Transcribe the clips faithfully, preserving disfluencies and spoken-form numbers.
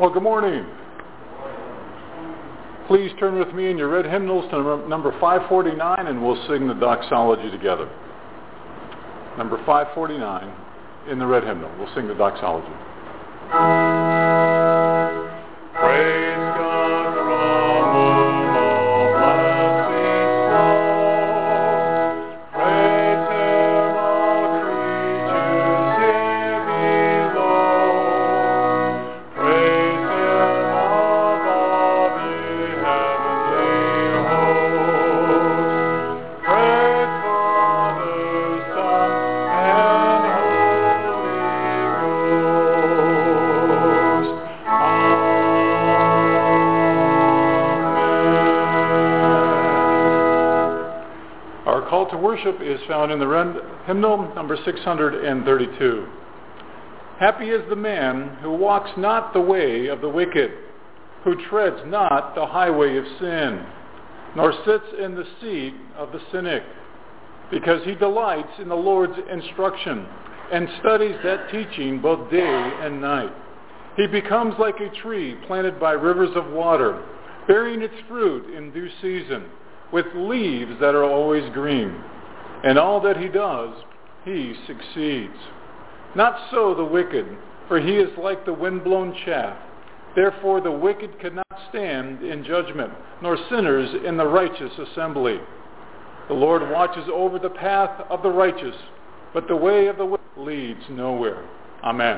Well, good morning. Please turn with me in your red hymnals to number five forty-nine, and we'll sing the doxology together. Number five forty-nine in the red hymnal. We'll sing the doxology. Praise God from whom all blessings flow. Praise Him, all creatures here below. Praise Him above, ye heavenly hosts. Praise Father, Son, and Holy Ghost. Our call to worship is found in the red hymnal number six thirty-two. Happy is the man who walks not the way of the wicked, who treads not the highway of sin, nor sits in the seat of the cynic, because he delights in the Lord's instruction and studies that teaching both day and night. He becomes like a tree planted by rivers of water, bearing its fruit in due season, with leaves that are always green. And all that he does, he succeeds. Not so the wicked, for he is like the wind-blown chaff. Therefore the wicked cannot stand in judgment, nor sinners in the righteous assembly. The Lord watches over the path of the righteous, but the way of the wicked leads nowhere. Amen.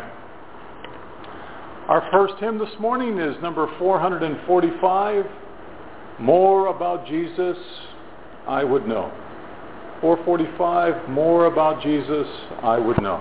Our first hymn this morning is number four forty-five, More About Jesus I Would Know. four forty-five, More About Jesus I Would Know.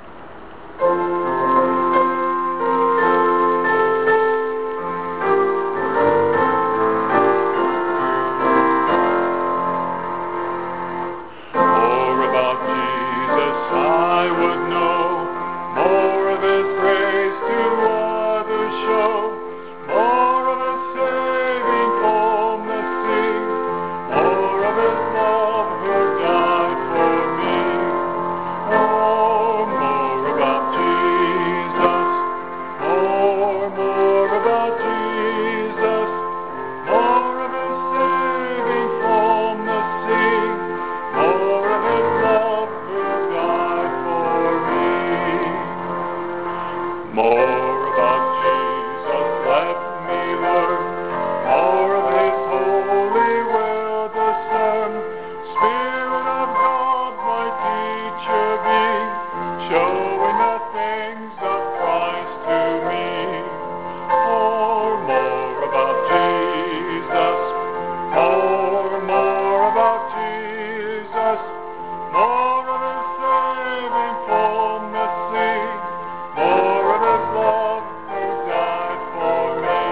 More about Jesus I would know, more of His grace to others show, more of His saving from the sea, more of His love who died for me. Oh, more about Jesus, more, more about Jesus, more of His saving from the sea, more of His love who died for me. More about Jesus, let me learn, more of His holy will discern. Spirit of God, my teacher be, showing the things of Christ to me. Oh, more about Jesus, more, more about Jesus, more of His saving from the sea, more of His love who died for me.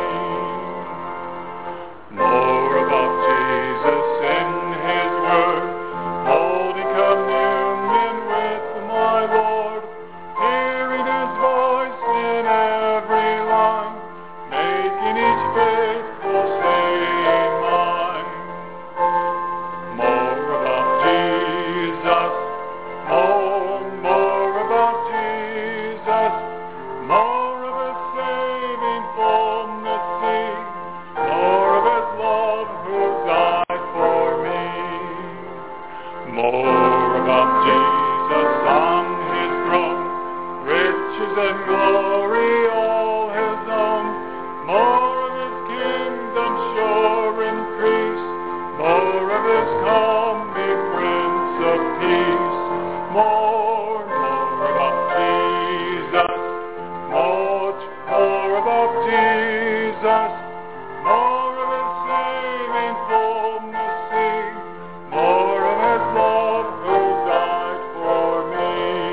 More about Jesus in His word, holding communion with my Lord, hearing His voice in every line, making each faithful saying mine. More about Jesus, more, more about Jesus, more of His saving from the sea, more of His love who died for me. More about Jesus on His throne, riches and glory all His own, more of His kingdom sure increase, more of His coming Prince of Peace. More, more about Jesus, much more about Jesus, more of His saving from the sea, more of His love who died for me.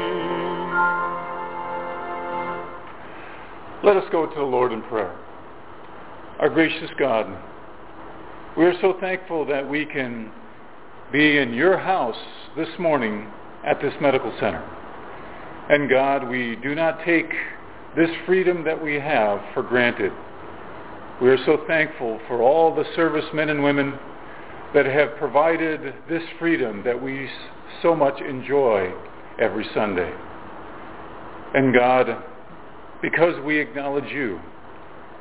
Let us go to the Lord in prayer. Our gracious God, we are so thankful that we can be in your house this morning at this medical center. And God, we do not take this freedom that we have for granted. We are so thankful for all the servicemen and women that have provided this freedom that we so much enjoy every Sunday. And God, because we acknowledge you,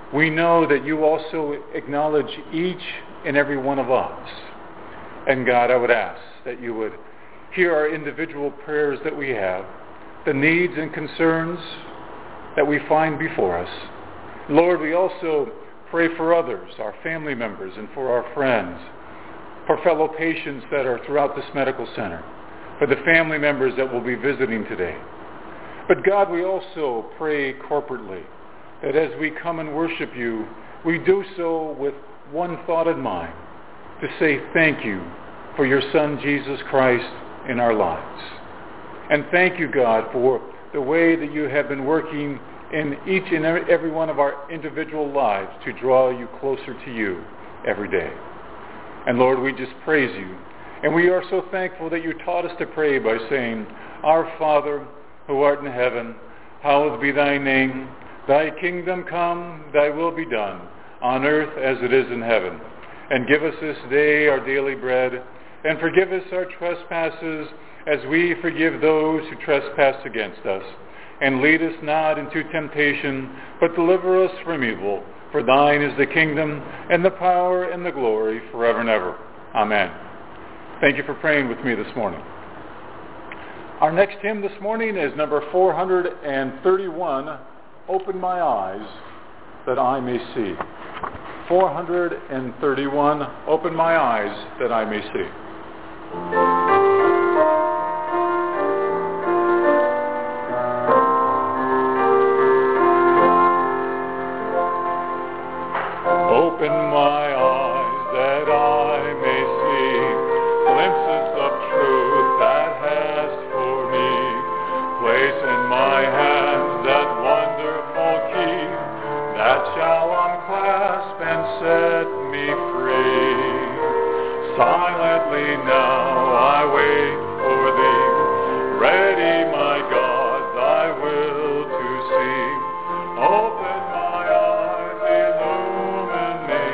we know that you also acknowledge each and every one of us. And God, I would ask that you would hear our individual prayers that we have, the needs and concerns that we find before us. Lord, we also pray for others, our family members, and for our friends, for fellow patients that are throughout this medical center, for the family members that will be visiting today. But God, we also pray corporately that as we come and worship you, we do so with one thought in mind, to say thank you for your Son, Jesus Christ, in our lives. And thank you, God, for the way that you have been working in each and every one of our individual lives to draw you closer to you every day. And Lord, we just praise you. And we are so thankful that you taught us to pray by saying, Our Father, who art in heaven, hallowed be thy name. Thy kingdom come, thy will be done, on earth as it is in heaven. And give us this day our daily bread, and forgive us our trespasses, as we forgive those who trespass against us. And lead us not into temptation, but deliver us from evil. For thine is the kingdom, and the power, and the glory, forever and ever. Amen. Thank you for praying with me this morning. Our next hymn this morning is number four hundred thirty-one, Open My Eyes That I May See. four hundred thirty-one, Open My Eyes That I May See. Open my eyes that I may see glimpses of truth that hast for me. Place in my hands that wonderful key that shall unclasp and set me free. Silently now I wait for thee, ready, my God, thy will to see. Open my eyes, illumine me,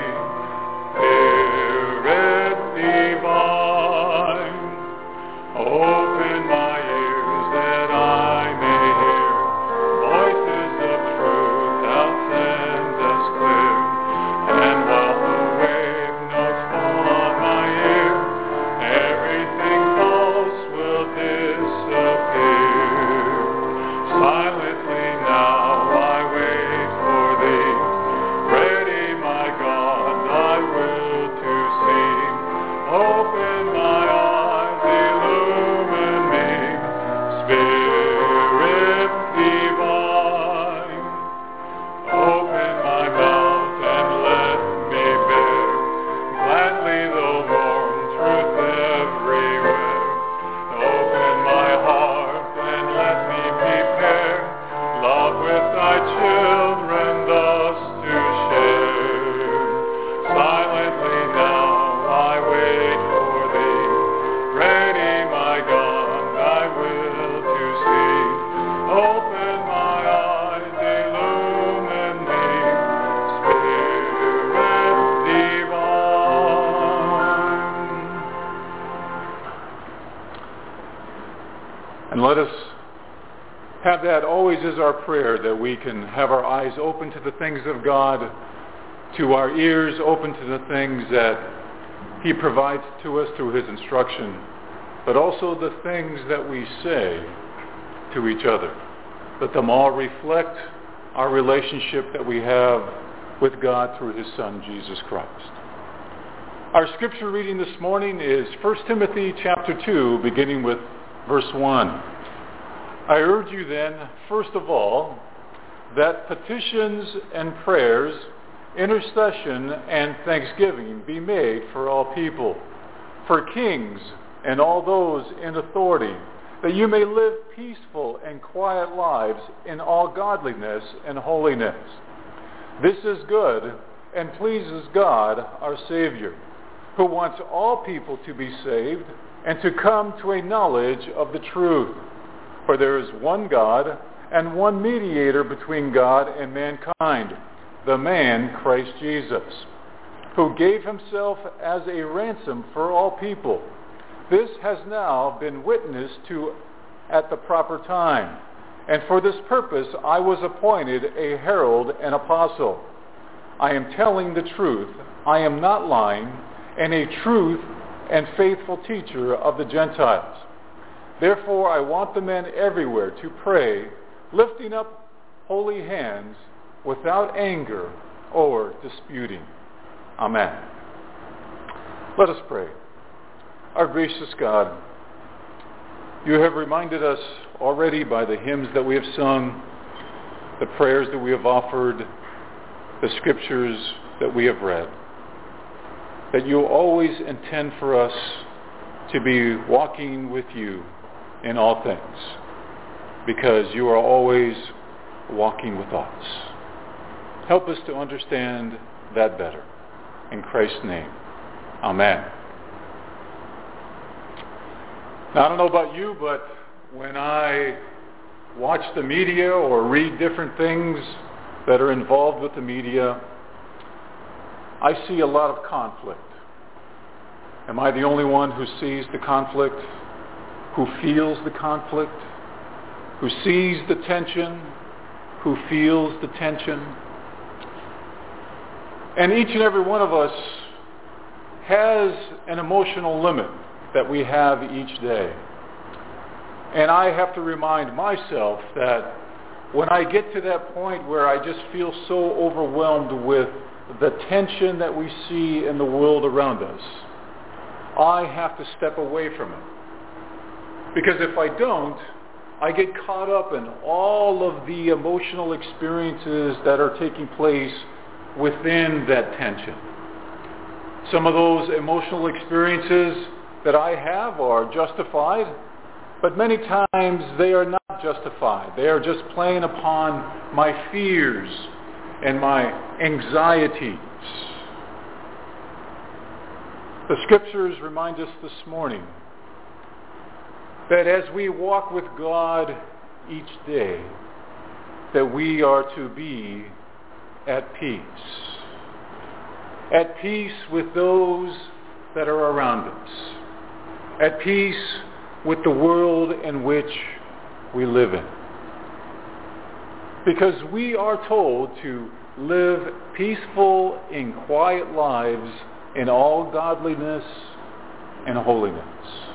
Spirit divine. Open my ears that I may hear voices of truth thou sendest clear. And while the wave notes fall on my ear, everything false will disappear. Silently now I wait for thee, ready, my God, thy will to see. Open my eyes, illumine me, Spirit divine. Open my mouth and let me bear gladly the warm truth everywhere. Open my heart and let me prepare love with thy children thus to share. Silently now I wait for thee, ready, my God, thy will to see. Open my eyes, illumine me, Spirit divine. And let us have that always as our prayer, that we can have our eyes open to the things of God, to our ears open to the things that he provides to us through his instruction, but also the things that we say to each other. Let them all reflect our relationship that we have with God through his Son, Jesus Christ. Our scripture reading this morning is First Timothy chapter two, beginning with verse one. I urge you then, first of all, that petitions and prayers, intercession and thanksgiving be made for all people, for kings and all those in authority, that you may live peaceful and quiet lives in all godliness and holiness. This is good and pleases God, our Savior, who wants all people to be saved and to come to a knowledge of the truth. For there is one God and one mediator between God and mankind, the man Christ Jesus, who gave himself as a ransom for all people. This has now been witnessed to at the proper time. And for this purpose I was appointed a herald and apostle. I am telling the truth. I am not lying, and a truth and faithful teacher of the Gentiles. Therefore, I want the men everywhere to pray, lifting up holy hands without anger or disputing. Amen. Let us pray. Our gracious God, you have reminded us already by the hymns that we have sung, the prayers that we have offered, the scriptures that we have read, that you always intend for us to be walking with you in all things, because you are always walking with us. Help us to understand that better. In Christ's name, amen. Now, I don't know about you, but when I watch the media or read different things that are involved with the media, I see a lot of conflict. Am I the only one who sees the conflict, who feels the conflict, who sees the tension, who feels the tension? And each and every one of us has an emotional limit that we have each day. And I have to remind myself that when I get to that point where I just feel so overwhelmed with the tension that we see in the world around us, I have to step away from it. Because if I don't, I get caught up in all of the emotional experiences that are taking place within that tension. Some of those emotional experiences that I have are justified, but many times they are not justified. They are just playing upon my fears and my anxieties. The scriptures remind us this morning that as we walk with God each day, that we are to be at peace. At peace with those that are around us. At peace with the world in which we live in. Because we are told to live peaceful and quiet lives in all godliness and holiness.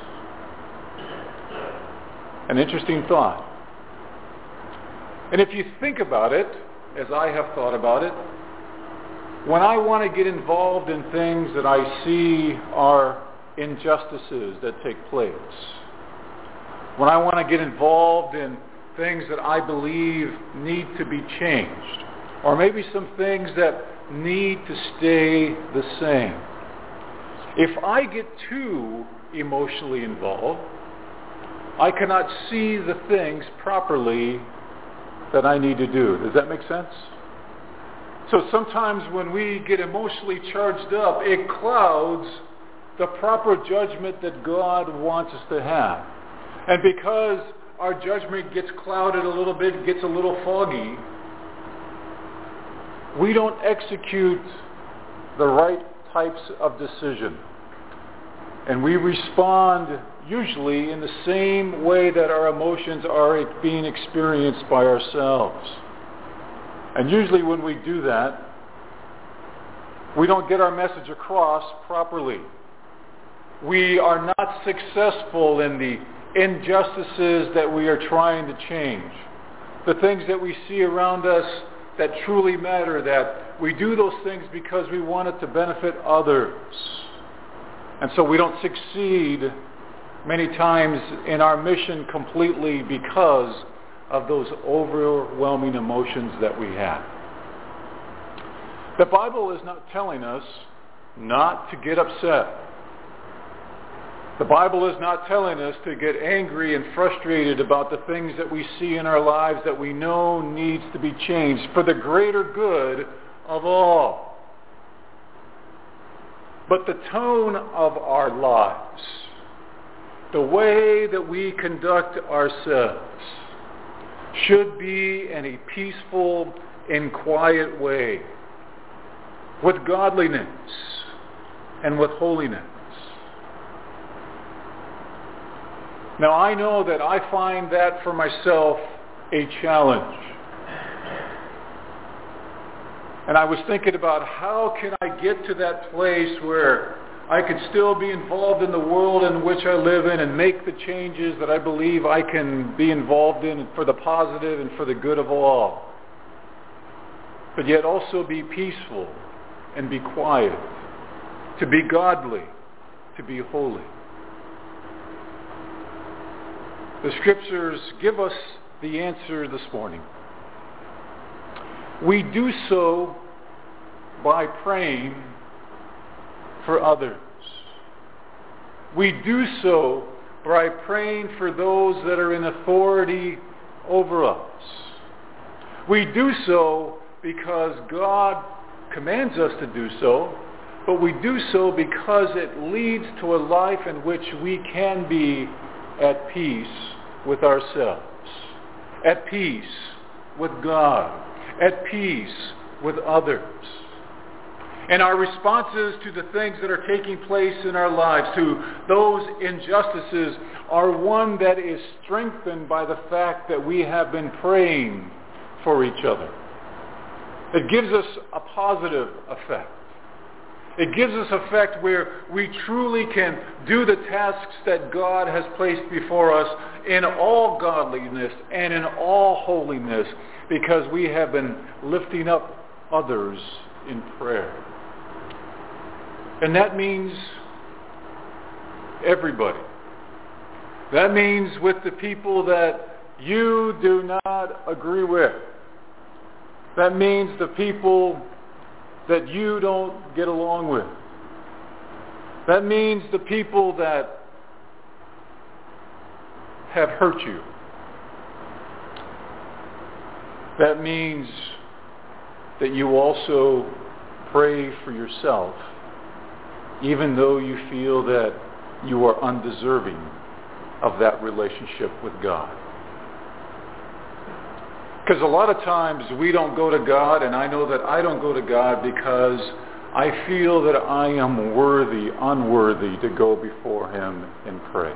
An interesting thought. And if you think about it, as I have thought about it, when I want to get involved in things that I see are injustices that take place, when I want to get involved in things that I believe need to be changed, or maybe some things that need to stay the same, if I get too emotionally involved, I cannot see the things properly that I need to do. Does that make sense? So sometimes when we get emotionally charged up, it clouds the proper judgment that God wants us to have. And because our judgment gets clouded a little bit, gets a little foggy, we don't execute the right types of decision. And we respond usually in the same way that our emotions are being experienced by ourselves. And usually when we do that, we don't get our message across properly. We are not successful in the injustices that we are trying to change. The things that we see around us that truly matter, that we do those things because we want it to benefit others. And so we don't succeed many times in our mission completely because of those overwhelming emotions that we have. The Bible is not telling us not to get upset. The Bible is not telling us to get angry and frustrated about the things that we see in our lives that we know needs to be changed for the greater good of all. But the tone of our lives, the way that we conduct ourselves, should be in a peaceful and quiet way, with godliness and with holiness. Now, I know that I find that for myself a challenge. And I was thinking about how can I get to that place where I could still be involved in the world in which I live in and make the changes that I believe I can be involved in for the positive and for the good of all. But yet also be peaceful and be quiet, to be godly, to be holy. The Scriptures give us the answer this morning. We do so by praying for others. We do so by praying for those that are in authority over us. We do so because God commands us to do so, but we do so because it leads to a life in which we can be at peace with ourselves, at peace with God, at peace with others. And our responses to the things that are taking place in our lives, to those injustices, are one that is strengthened by the fact that we have been praying for each other. It gives us a positive effect. It gives us effect where we truly can do the tasks that God has placed before us in all godliness and in all holiness, because we have been lifting up others in prayer. And that means everybody. That means with the people that you do not agree with. That means the people that you don't get along with. That means the people that have hurt you. That means that you also pray for yourself, even though you feel that you are undeserving of that relationship with God. Because a lot of times we don't go to God, and I know that I don't go to God because I feel that I am worthy, unworthy to go before Him and pray.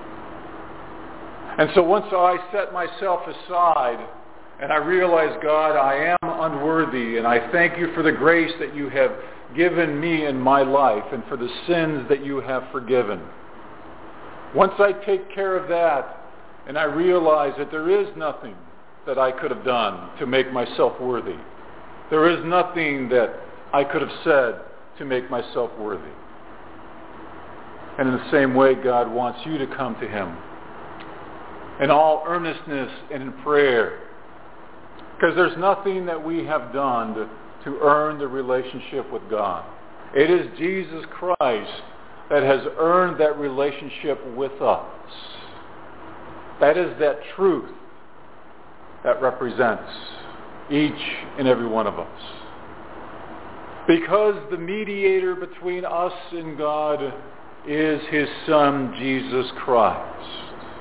And so once I set myself aside and I realize, God, I am unworthy, and I thank you for the grace that you have given me in my life and for the sins that you have forgiven. Once I take care of that and I realize that there is nothing that I could have done to make myself worthy, there is nothing that I could have said to make myself worthy. And in the same way, God wants you to come to Him in all earnestness and in prayer, because there's nothing that we have done to, to earn the relationship with God. It is Jesus Christ that has earned that relationship with us. That is that truth that represents each and every one of us. Because the mediator between us and God is His Son, Jesus Christ.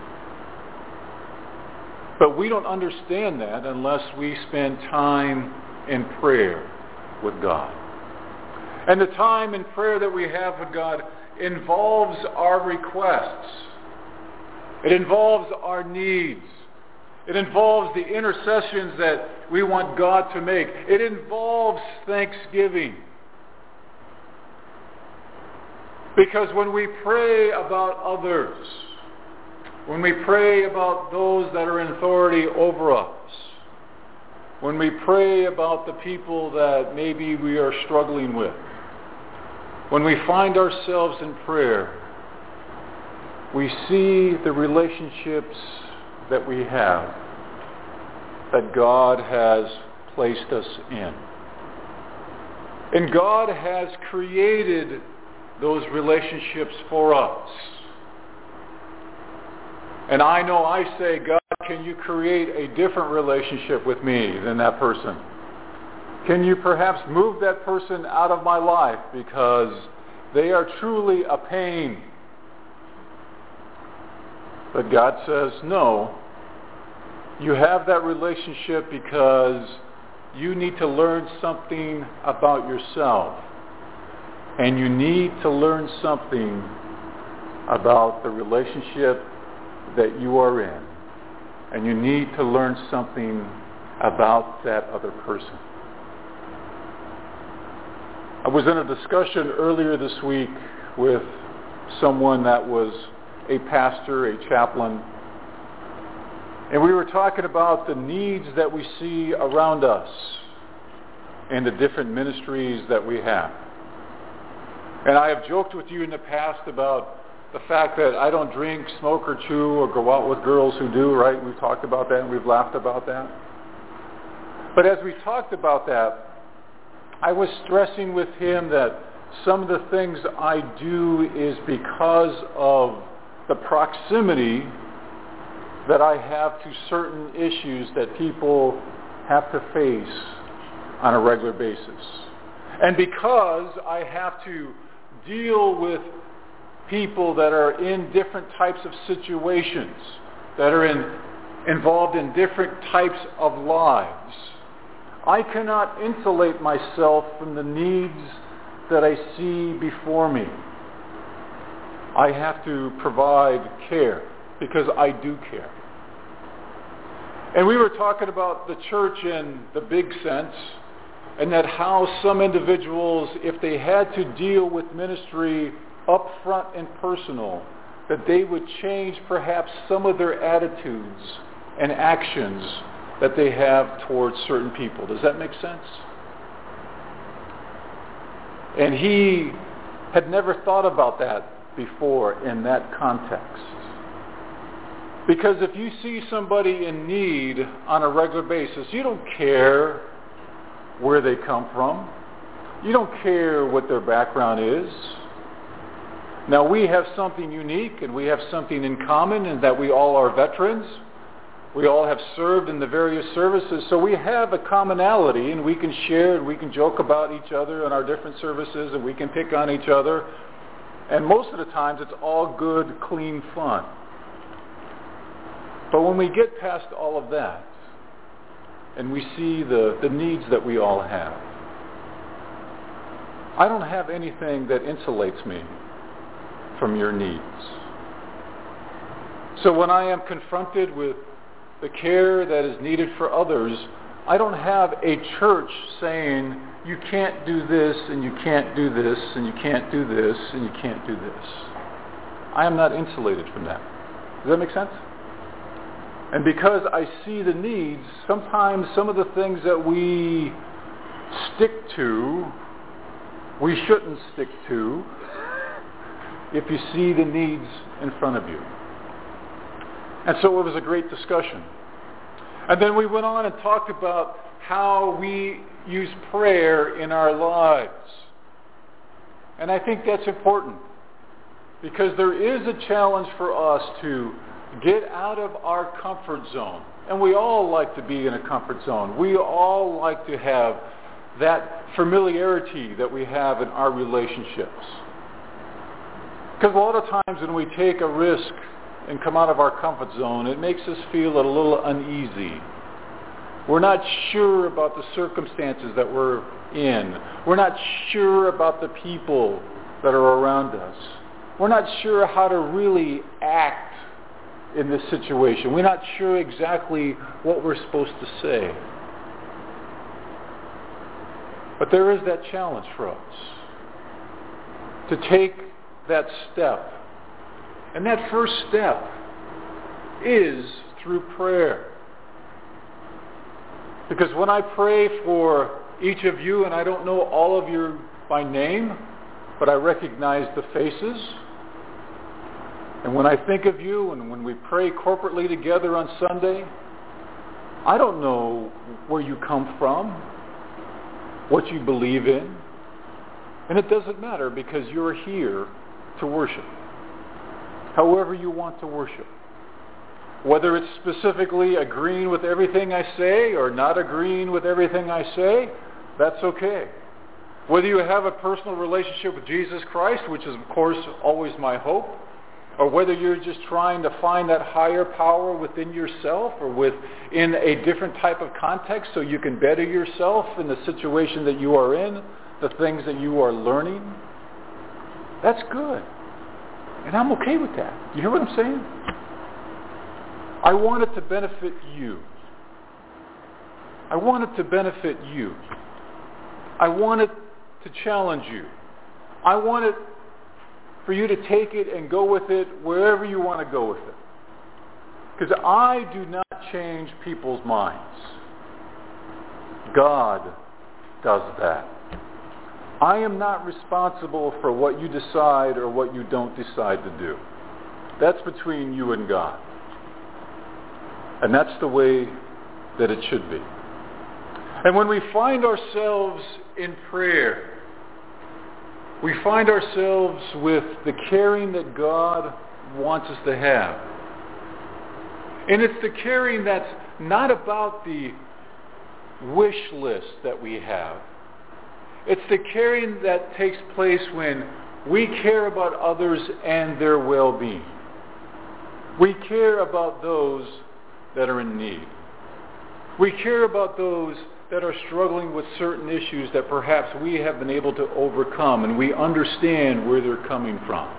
But we don't understand that unless we spend time in prayer with God. And the time in prayer that we have with God involves our requests. It involves our needs. It involves the intercessions that we want God to make. It involves thanksgiving. Because when we pray about others, when we pray about those that are in authority over us, when we pray about the people that maybe we are struggling with, when we find ourselves in prayer, we see the relationships that we have, that God has placed us in. And God has created those relationships for us. And I know I say, God, can you create a different relationship with me than that person? Can you perhaps move that person out of my life because they are truly a pain? But God says, no. You have that relationship because you need to learn something about yourself. And you need to learn something about the relationship that you are in. And you need to learn something about that other person. I was in a discussion earlier this week with someone that was a pastor, a chaplain, and we were talking about the needs that we see around us and the different ministries that we have. And I have joked with you in the past about the fact that I don't drink, smoke, or chew, or go out with girls who do, right? We've talked about that and we've laughed about that. But as we talked about that, I was stressing with him that some of the things I do is because of the proximity that I have to certain issues that people have to face on a regular basis. And because I have to deal with people that are in different types of situations, that are in, involved in different types of lives, I cannot insulate myself from the needs that I see before me. I have to provide care because I do care. And we were talking about the church in the big sense, and that how some individuals, if they had to deal with ministry up front and personal, that they would change perhaps some of their attitudes and actions that they have towards certain people. Does that make sense? And he had never thought about that before in that context. Because if you see somebody in need on a regular basis, you don't care where they come from. You don't care what their background is. Now, we have something unique and we have something in common in that we all are veterans. We all have served in the various services, so we have a commonality, and we can share and we can joke about each other in our different services, and we can pick on each other. And most of the times it's all good, clean fun. But when we get past all of that, and we see the, the needs that we all have, I don't have anything that insulates me from your needs. So when I am confronted with the care that is needed for others, I don't have a church saying, you can't do this, and you can't do this, and you can't do this, and you can't do this. I am not insulated from that. Does that make sense? And because I see the needs, sometimes some of the things that we stick to, we shouldn't stick to if you see the needs in front of you. And so it was a great discussion. And then we went on and talked about how we use prayer in our lives. And I think that's important, because there is a challenge for us to get out of our comfort zone. And we all like to be in a comfort zone. We all like to have that familiarity that we have in our relationships. Because a lot of times when we take a risk and come out of our comfort zone, it makes us feel a little uneasy. We're not sure about the circumstances that we're in. We're not sure about the people that are around us. We're not sure how to really act in this situation. We're not sure exactly what we're supposed to say. But there is that challenge for us to take that step. And that first step is through prayer. Because when I pray for each of you, and I don't know all of you by name, but I recognize the faces. And when I think of you, and when we pray corporately together on Sunday, I don't know where you come from, what you believe in. And it doesn't matter, because you're here to worship. However you want to worship. Whether it's specifically agreeing with everything I say or not agreeing with everything I say, that's okay. Whether you have a personal relationship with Jesus Christ, which is, of course, always my hope, or whether you're just trying to find that higher power within yourself or within a different type of context so you can better yourself in the situation that you are in, the things that you are learning, that's good. And I'm okay with that. You hear what I'm saying? I want it to benefit you. I want it to benefit you. I want it to challenge you. I want it for you to take it and go with it wherever you want to go with it. Because I do not change people's minds. God does that. I am not responsible for what you decide or what you don't decide to do. That's between you and God. And that's the way that it should be. And when we find ourselves in prayer, we find ourselves with the caring that God wants us to have. And it's the caring that's not about the wish list that we have. It's the caring that takes place when we care about others and their well-being. We care about those that are in need. We care about those that are struggling with certain issues that perhaps we have been able to overcome, and we understand where they're coming from.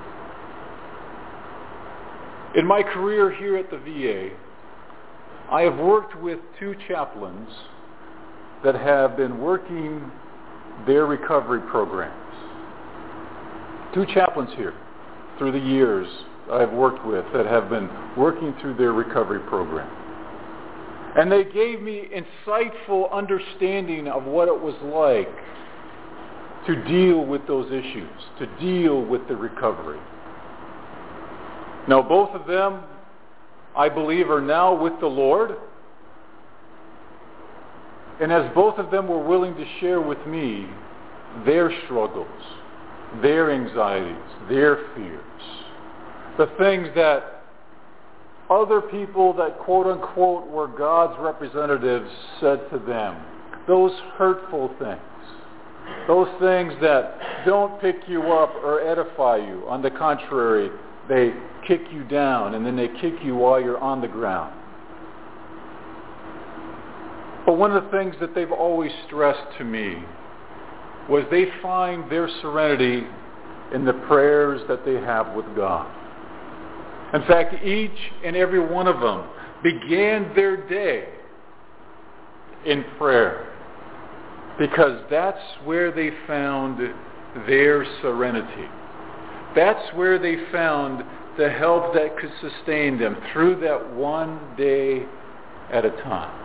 In my career here at the V A, I have worked with two chaplains that have been working their recovery programs. Two chaplains here through the years I've worked with that have been working through their recovery program. And they gave me insightful understanding of what it was like to deal with those issues, to deal with the recovery. Now, both of them, I believe, are now with the Lord. And as both of them were willing to share with me their struggles, their anxieties, their fears, the things that other people that quote-unquote were God's representatives said to them, those hurtful things, those things that don't pick you up or edify you. On the contrary, they kick you down, and then they kick you while you're on the ground. But one of the things that they've always stressed to me was they find their serenity in the prayers that they have with God. In fact, each and every one of them began their day in prayer because that's where they found their serenity. That's where they found the help that could sustain them through that one day at a time.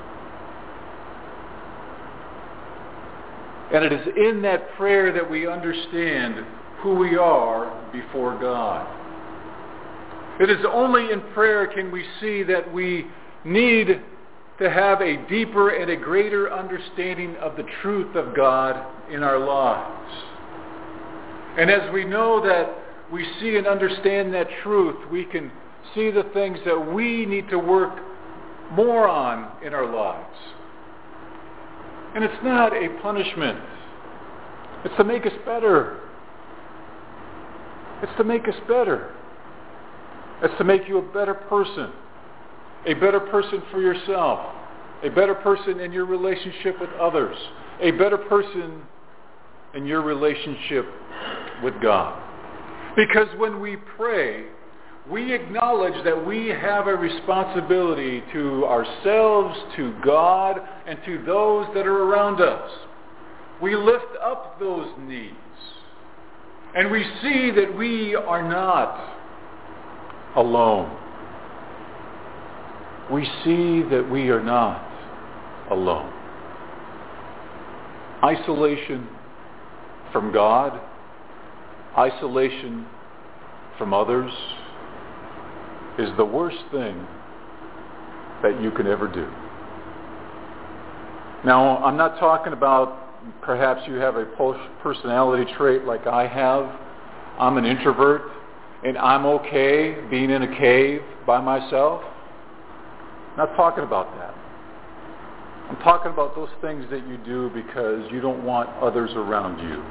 And it is in that prayer that we understand who we are before God. It is only in prayer can we see that we need to have a deeper and a greater understanding of the truth of God in our lives. And as we know that we see and understand that truth, we can see the things that we need to work more on in our lives. And it's not a punishment. It's to make us better. It's to make us better. It's to make you a better person. A better person for yourself. A better person in your relationship with others. A better person in your relationship with God. Because when we pray, we acknowledge that we have a responsibility to ourselves, to God, and to those that are around us. We lift up those needs. And we see that we are not alone. We see that we are not alone. Isolation from God, isolation from others, is the worst thing that you can ever do. Now, I'm not talking about perhaps you have a personality trait like I have. I'm an introvert, and I'm okay being in a cave by myself. I'm not talking about that. I'm talking about those things that you do because you don't want others around you.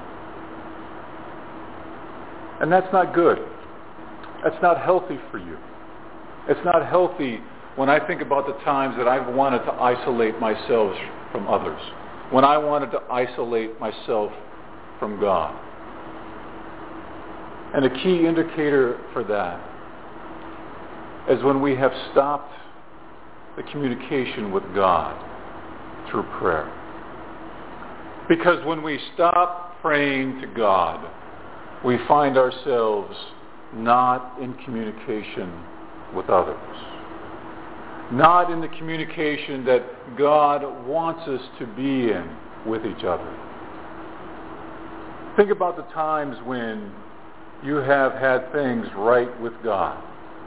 And that's not good. That's not healthy for you. It's not healthy when I think about the times that I've wanted to isolate myself from others, when I wanted to isolate myself from God. And a key indicator for that is when we have stopped the communication with God through prayer. Because when we stop praying to God, we find ourselves not in communication with others. Not in the communication that God wants us to be in with each other. Think about the times when you have had things right with God.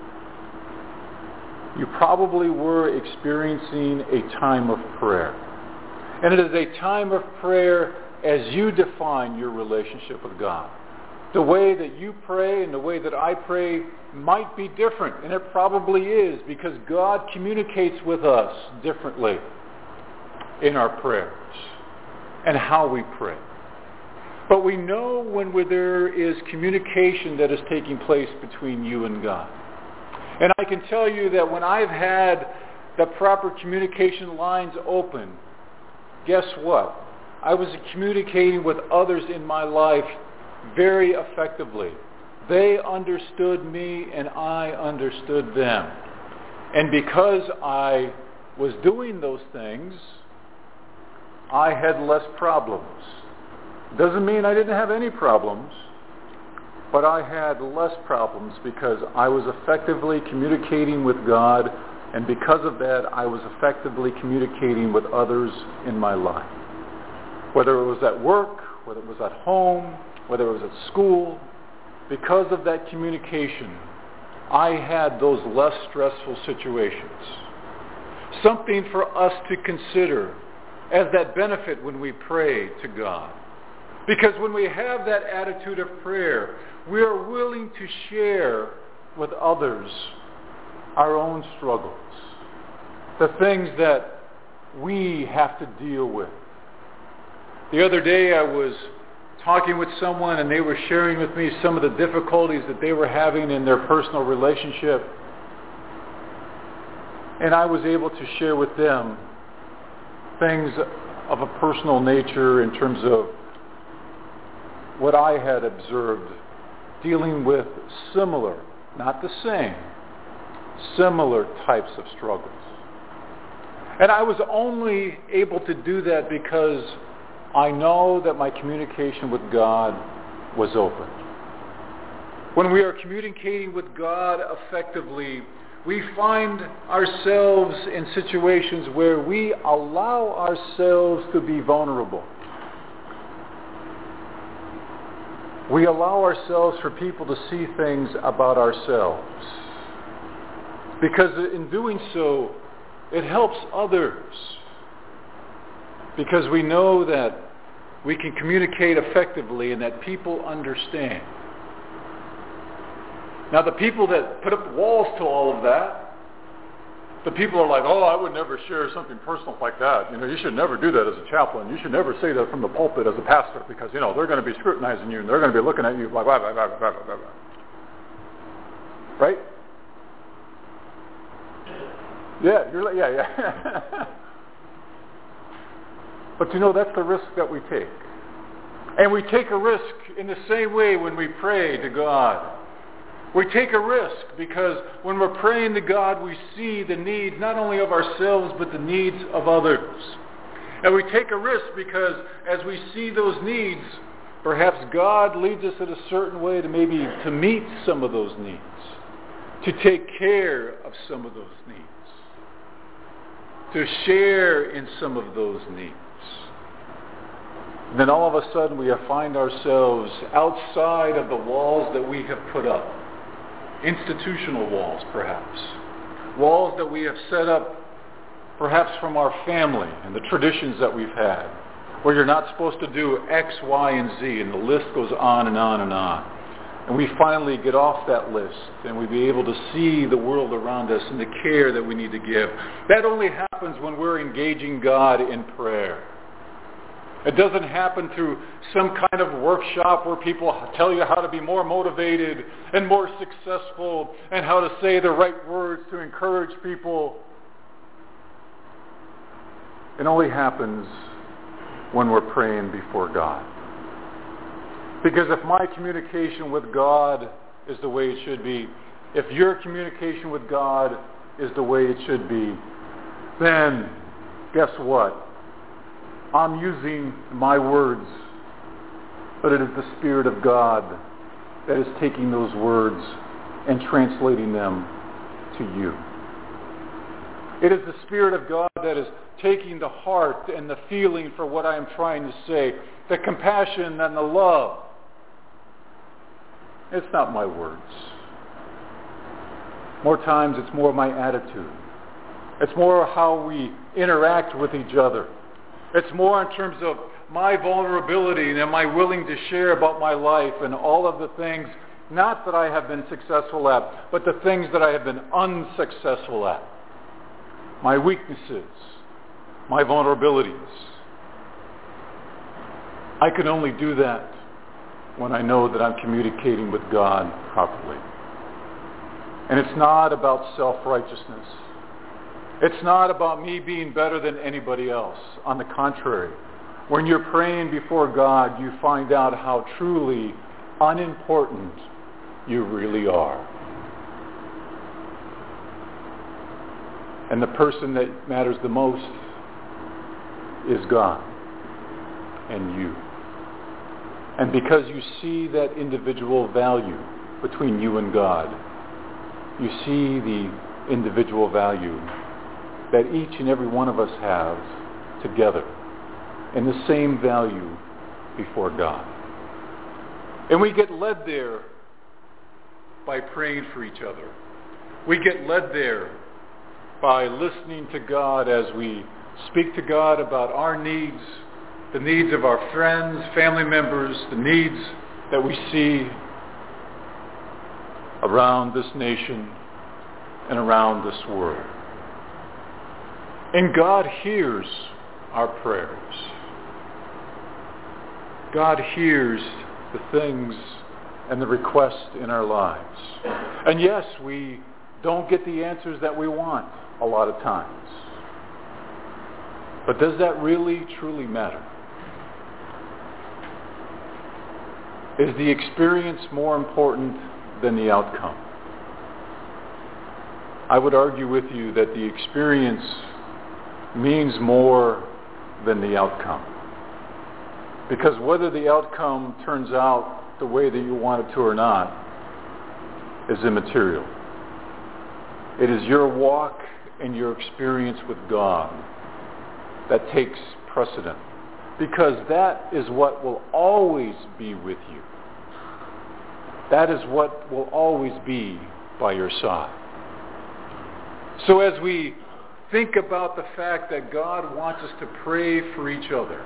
You probably were experiencing a time of prayer. And it is a time of prayer as you define your relationship with God. The way that you pray and the way that I pray might be different, and it probably is, because God communicates with us differently in our prayers and how we pray. But we know when there is communication that is taking place between you and God. And I can tell you that when I've had the proper communication lines open, guess what? I was communicating with others in my life very effectively. They understood me and I understood them. And because I was doing those things, I had less problems. Doesn't mean I didn't have any problems, but I had less problems because I was effectively communicating with God, and because of that, I was effectively communicating with others in my life. Whether it was at work, whether it was at home, whether it was at school, because of that communication, I had those less stressful situations. Something for us to consider as that benefit when we pray to God. Because when we have that attitude of prayer, we are willing to share with others our own struggles, the things that we have to deal with. The other day I was talking with someone and they were sharing with me some of the difficulties that they were having in their personal relationship. And I was able to share with them things of a personal nature in terms of what I had observed dealing with similar, not the same, similar types of struggles. And I was only able to do that because I know that my communication with God was open. When we are communicating with God effectively, we find ourselves in situations where we allow ourselves to be vulnerable. We allow ourselves for people to see things about ourselves. Because in doing so, it helps others. Because we know that we can communicate effectively and that people understand. Now the people that put up walls to all of that, the people are like, oh, I would never share something personal like that. You know, you should never do that as a chaplain. You should never say that from the pulpit as a pastor because, you know, they're going to be scrutinizing you and they're going to be looking at you like, blah, blah, blah, blah, blah, blah. Right? Yeah, you're like, yeah, yeah. But you know, that's the risk that we take. And we take a risk in the same way when we pray to God. We take a risk because when we're praying to God, we see the needs not only of ourselves, but the needs of others. And we take a risk because as we see those needs, perhaps God leads us in a certain way to maybe to meet some of those needs, to take care of some of those needs, to share in some of those needs. Then all of a sudden we find ourselves outside of the walls that we have put up. Institutional walls, perhaps. Walls that we have set up, perhaps from our family and the traditions that we've had, where you're not supposed to do X, Y, and Z, and the list goes on and on and on. And we finally get off that list, and we be able to see the world around us and the care that we need to give. That only happens when we're engaging God in prayer. It doesn't happen through some kind of workshop where people tell you how to be more motivated and more successful and how to say the right words to encourage people. It only happens when we're praying before God. Because if my communication with God is the way it should be, if your communication with God is the way it should be, then guess what? I'm using my words, but it is the Spirit of God that is taking those words and translating them to you. It is the Spirit of God that is taking the heart and the feeling for what I am trying to say, the compassion and the love. It's not my words. More times it's more my attitude. It's more how we interact with each other. It's more in terms of my vulnerability and am I willing to share about my life and all of the things, not that I have been successful at, but the things that I have been unsuccessful at. My weaknesses, my vulnerabilities. I can only do that when I know that I'm communicating with God properly. And it's not about self-righteousness. It's not about me being better than anybody else. On the contrary, when you're praying before God, you find out how truly unimportant you really are. And the person that matters the most is God and you. And because you see that individual value between you and God, you see the individual value that each and every one of us have together, and the same value before God. And we get led there by praying for each other. We get led there by listening to God as we speak to God about our needs, the needs of our friends, family members, the needs that we see around this nation and around this world. And God hears our prayers. God hears the things and the requests in our lives. And yes, we don't get the answers that we want a lot of times. But does that really, truly matter? Is the experience more important than the outcome? I would argue with you that the experience means more than the outcome. Because whether the outcome turns out the way that you want it to or not is immaterial. It is your walk and your experience with God that takes precedent. Because that is what will always be with you. That is what will always be by your side. So as we think about the fact that God wants us to pray for each other,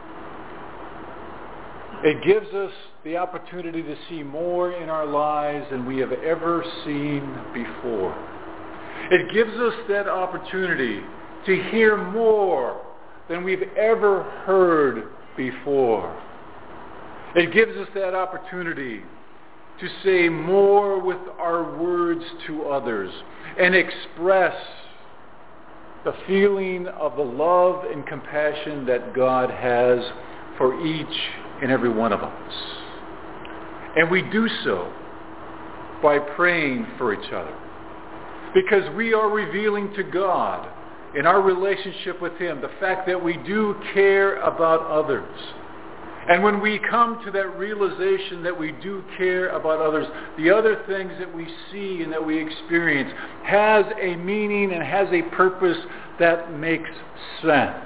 it gives us the opportunity to see more in our lives than we have ever seen before. It gives us that opportunity to hear more than we've ever heard before. It gives us that opportunity to say more with our words to others and express the feeling of the love and compassion that God has for each and every one of us. And we do so by praying for each other, because we are revealing to God in our relationship with Him the fact that we do care about others. And when we come to that realization that we do care about others, the other things that we see and that we experience has a meaning and has a purpose that makes sense.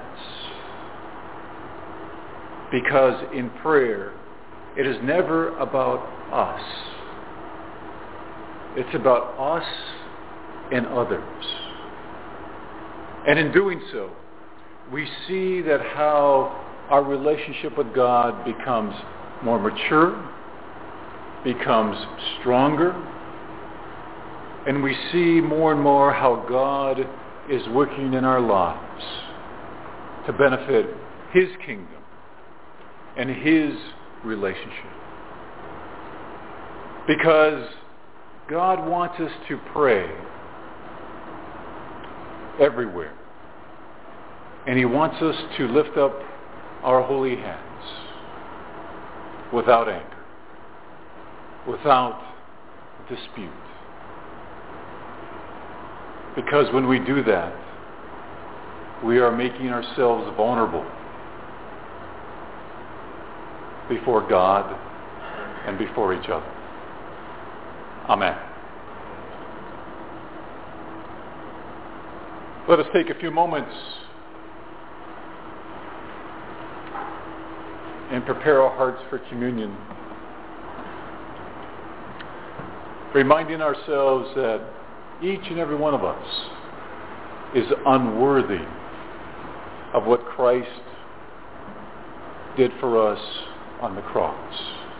Because in prayer, it is never about us. It's about us and others. And in doing so, we see that how our relationship with God becomes more mature, becomes stronger, and we see more and more how God is working in our lives to benefit His kingdom and His relationship. Because God wants us to pray everywhere. And He wants us to lift up our holy hands without anger, without dispute. Because when we do that, we are making ourselves vulnerable before God and before each other. Amen. Let us take a few moments and prepare our hearts for communion, reminding ourselves that each and every one of us is unworthy of what Christ did for us on the cross.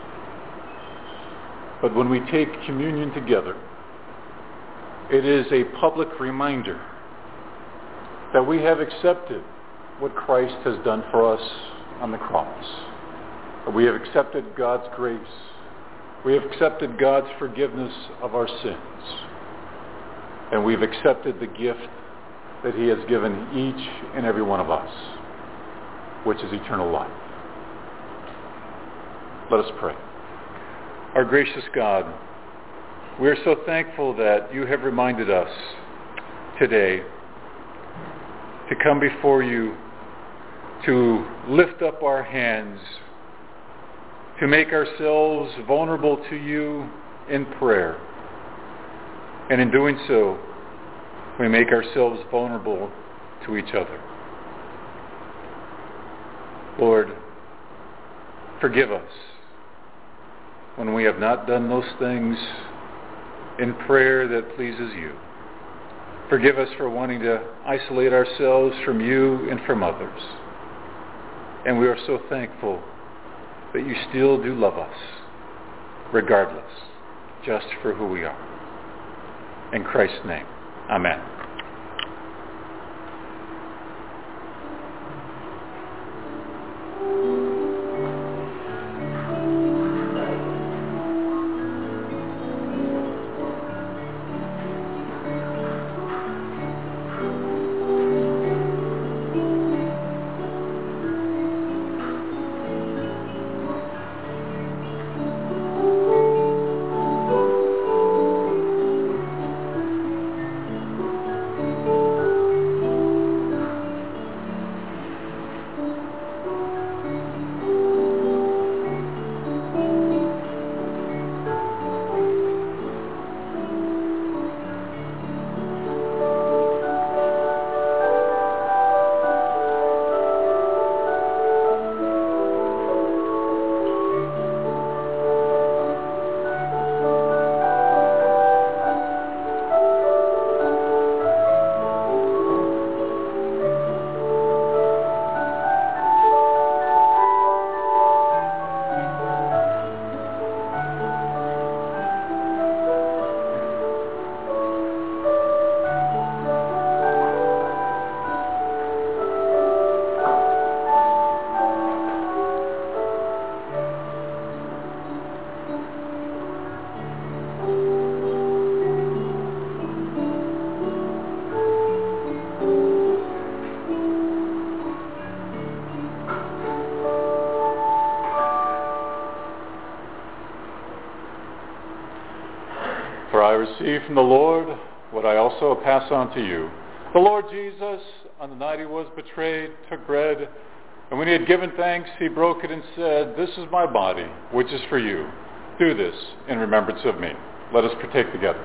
But when we take communion together, it is a public reminder that we have accepted what Christ has done for us on the cross. We have accepted God's grace. We have accepted God's forgiveness of our sins. And we've accepted the gift that he has given each and every one of us, which is eternal life. Let us pray. Our gracious God, we are so thankful that you have reminded us today to come before you, to lift up our hands, to make ourselves vulnerable to you in prayer. And in doing so, we make ourselves vulnerable to each other. Lord, forgive us when we have not done those things in prayer that pleases you. Forgive us for wanting to isolate ourselves from you and from others. And we are so thankful that you still do love us, regardless, just for who we are. In Christ's name, amen. I received from the Lord what I also pass on to you. The Lord Jesus, on the night he was betrayed, took bread, and when he had given thanks, he broke it and said, "This is my body, which is for you. Do this in remembrance of me." Let us partake together.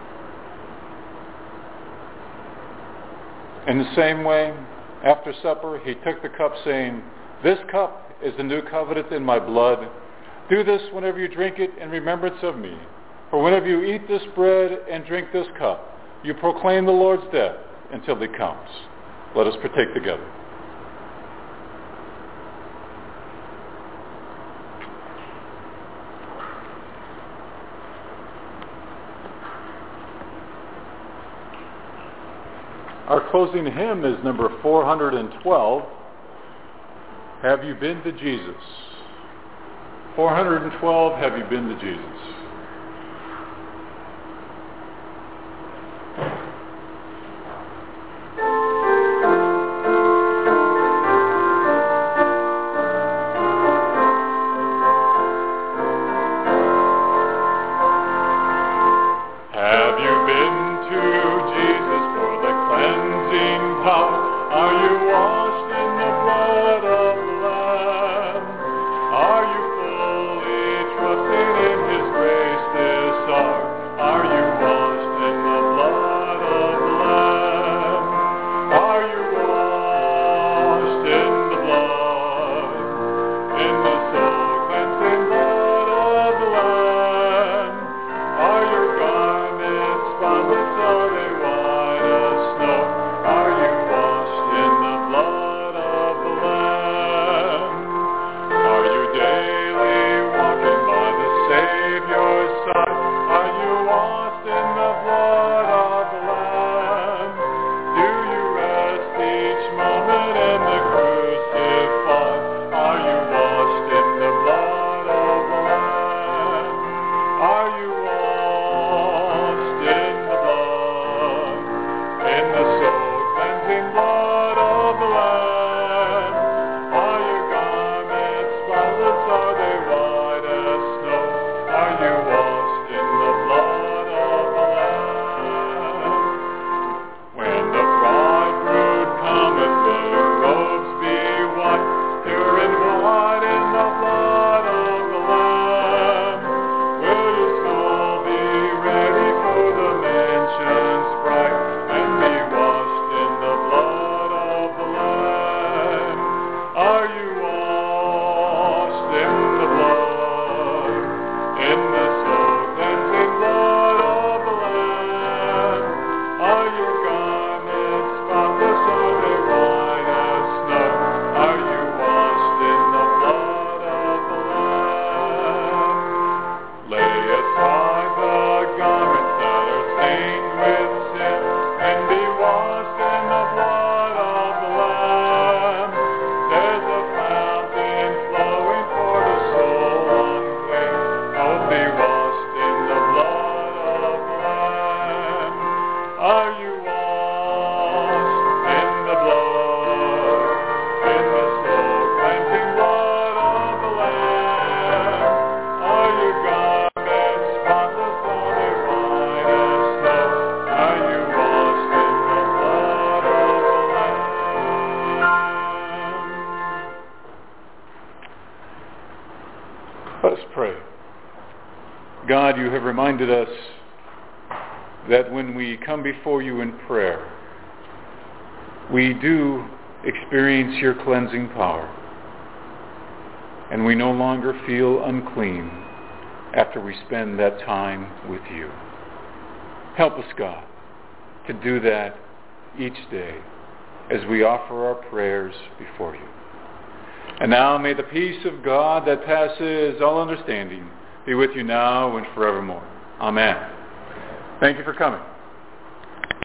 In the same way, after supper, he took the cup, saying, "This cup is the new covenant in my blood. Do this whenever you drink it in remembrance of me. For whenever you eat this bread and drink this cup, you proclaim the Lord's death until he comes." Let us partake together. Our closing hymn is number four hundred twelve, "Have You Been to Jesus?" four hundred twelve, "Have You Been to Jesus?" Are you you washed in the blood, in the soul-cleansing blood of the Lamb? Are your garments spotless, though they're white as snow? Are you washed in the blood of the Lamb? Let us pray. God, you have reminded us that when we come before you in prayer, we do experience your cleansing power, and we no longer feel unclean after we spend that time with you. Help us, God, to do that each day as we offer our prayers before you. And now may the peace of God that passes all understanding be with you now and forevermore. Amen. Thank you for coming.